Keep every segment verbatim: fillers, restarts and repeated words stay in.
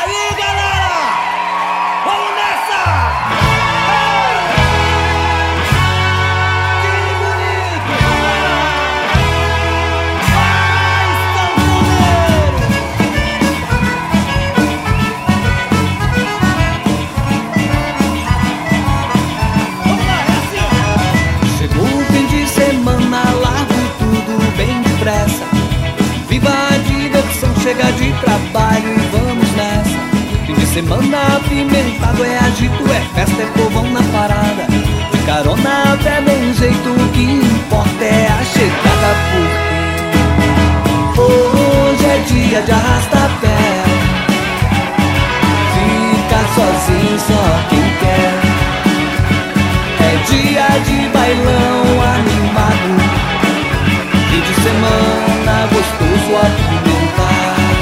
aí, galera! Vamos nessa! Que bonito! Vai, sanfoneiro! Vamos lá, é assim! Chegou o fim de semana, largo tudo bem depressa. Viva a diversão, chega de trabalho e vamos nessa. Fim de semana apimentado, é agito, é festa, é povão na parada. De carona até de um jeito, o que importa é a chegada. Porque hoje é dia de arrasta-pé. Fica sozinho só quem quer. É dia de bailão animado, fim de semana gostoso apimentado.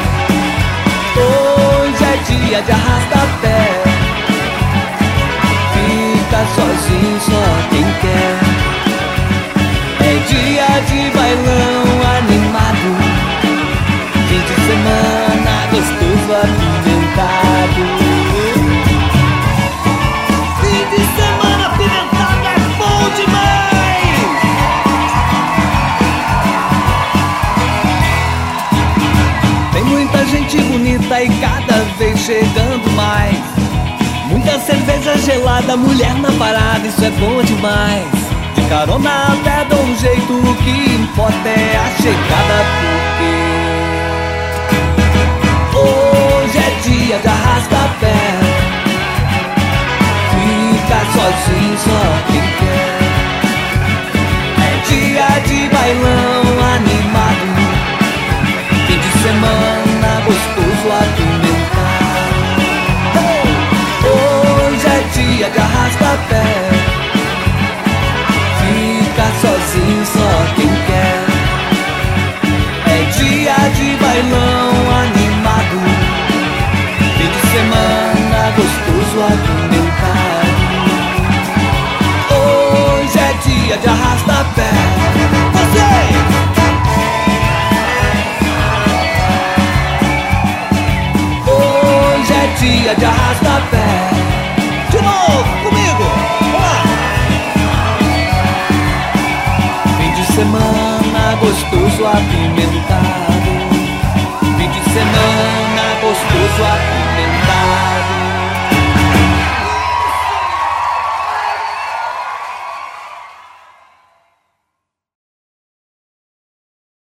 Hoje é dia de arrasta-pé. Fica sozinho só quem quer. É dia de bailão animado, fim de semana gostoso apimentado. Fim de semana apimentado é bom demais! Tem muita gente bonita e cada vez chegando mais. Muita cerveja gelada, mulher na parada, isso é bom demais. De carona até dá um jeito, o que importa é a chegada. Porque hoje é dia de arrasta-pé. Fica sozinho só quem quer. É dia de bailão animado, fim de semana gostoso apimentado. Hey! Hoje é dia de arrasta-pé. Fica sozinho só quem quer. É dia de bailão animado, fim de semana gostoso apimentado. Hoje é dia de arrasta-pé. Você! Hoje é dia de arrasta-pé. De novo, comigo! Vamos lá! Fim de semana gostoso apimentado. Fim de semana gostoso apimentado.